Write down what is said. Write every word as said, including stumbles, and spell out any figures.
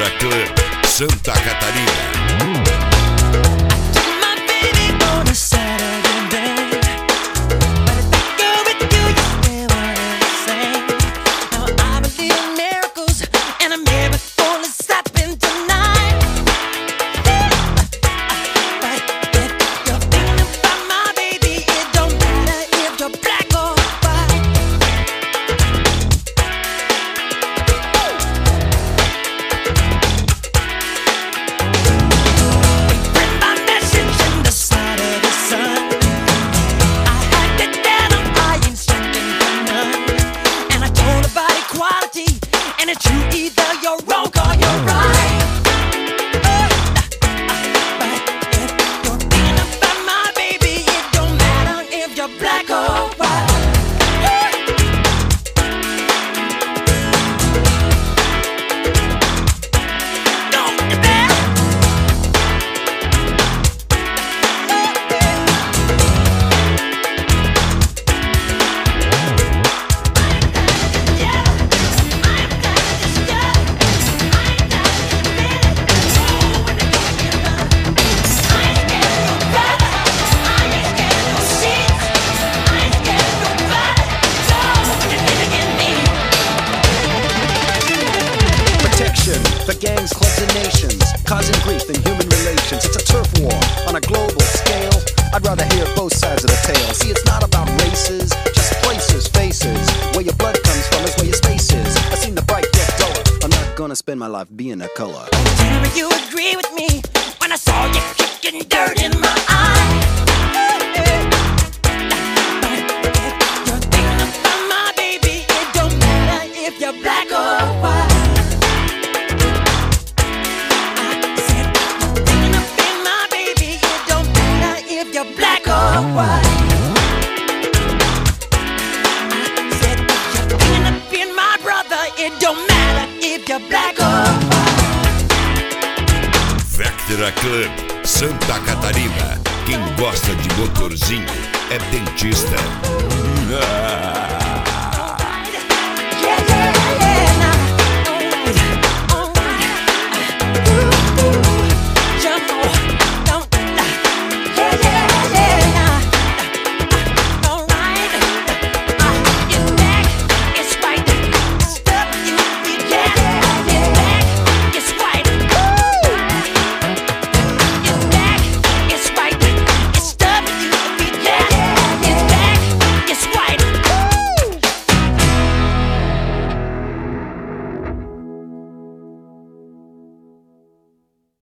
Vectra Club, Santa Catarina. The gangs, clubs, and nations, causing grief in human relations. It's a turf war on a global scale. I'd rather hear both sides of the tale. See, it's not about races, just places, faces. Where your blood comes from is where your space is. I've seen the bright get duller. I'm not gonna spend my life being a color. Tell me you agree with me when I saw you kicking dirt in my eye. You're thinking about my baby. It don't matter if you're black or white. Black or white. I said if you're thinking of being my brother, it don't matter if you're black or white. Vectra Club, Santa Catarina. Quem gosta de motorzinho é dentista.